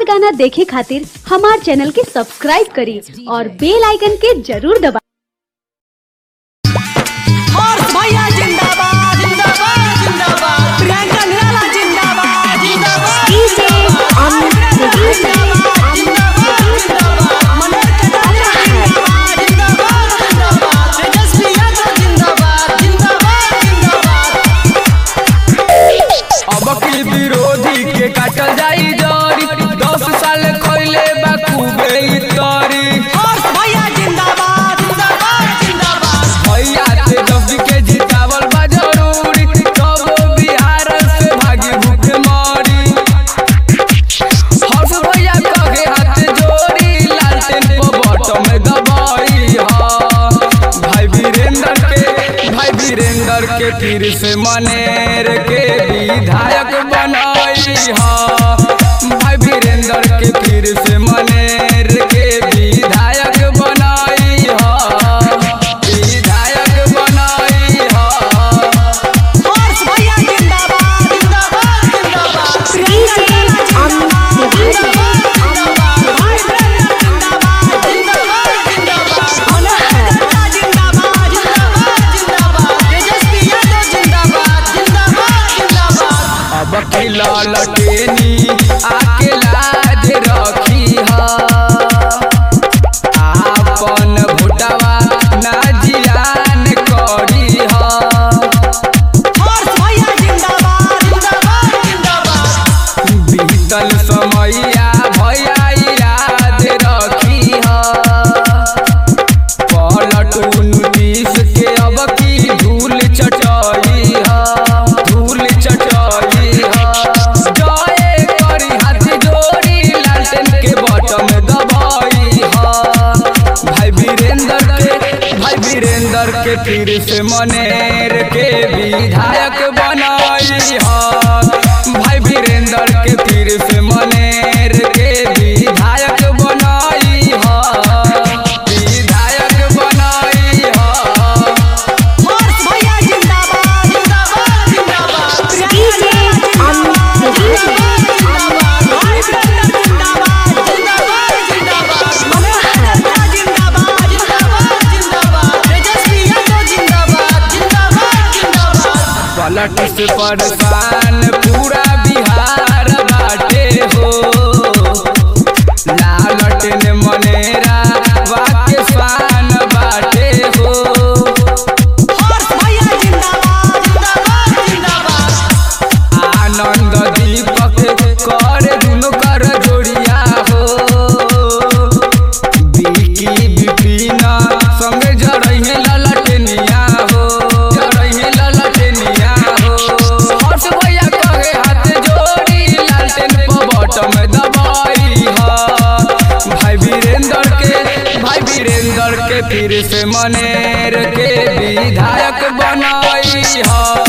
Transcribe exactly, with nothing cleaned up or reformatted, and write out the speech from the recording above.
मजेदार गाना देखे खातिर हमार चैनल के सब्सक्राइब करी और बेल आइकन के जरूर दबा। भैया जिंदाबाद जिंदाबाद जिंदाबाद प्रियंका निराला जिंदाबाद जिंदाबाद डीजे अमित जिंदाबाद जिंदाबाद जिंदाबाद मनोज कटारिया जिंदाबाद जिंदाबाद जिंदाबाद तेजस्वी यादव जिंदाबाद जिंदाबाद जिंदाबाद। अब की विरोधी के काटल जाई जरी दस साल खइले बा खूबे तरी। भैया जिंदाबाद जिंदाबाद जिंदाबाद भैया तेजस्वी के जितावल बा जरूरी तब बिहार से भागी भूखे मरी। हर्ष भैया कहे हाथ जोड़ी लालटेन को बटम दबाई हा। भाई वीरेंद्र के भाई वीरेंद्र के फिर से मनेर के विधायक बनाई हा। भाई वीरेंद्र के फिर से मनेर के विधायक बनाई हा। विधायक बनाई हा। भैया जिंदाबाद जिंदाबाद जिंदाबाद डीजे अब की ललटेनी आके लाज रखी हा। आपन भोटवा ना जियान करी हा। बीतल समैया भैया याद रखी हा। पलटू नीतीश के अब की धूल चटाई हा। धूल चटाई हा। जय करी हाथ जोड़ी लालटेन के बटन दबाई हा। भाई वीरेंद्र के भाई वीरेंद्र के फिर से मनेर के विधायक बनाई हा। भाई वीरेंद्र के फिर से मनेर के विधायक बनाई हा। विधायक बनाई हा। भैया जिंदाबाद जिंदाबाद जिंदाबाद डीजे पलट से परेशान पूरा बिहार बाटे हो। लालटेन मनेरा वाके शान बाटे हो। आनंद दीपक कर दुनु कर जोड़िया हो। बिकी विपिन संग जरहे ललटेनिया हो। जरहे ललटेनिया हो। हर्ष भैया कहे हाथ जोड़ी लालटेन को बटम दबाई हा। भाई वीरेंद्र के भाई वीरेंद्र के फिर से मनेर के विधायक बनाई हा।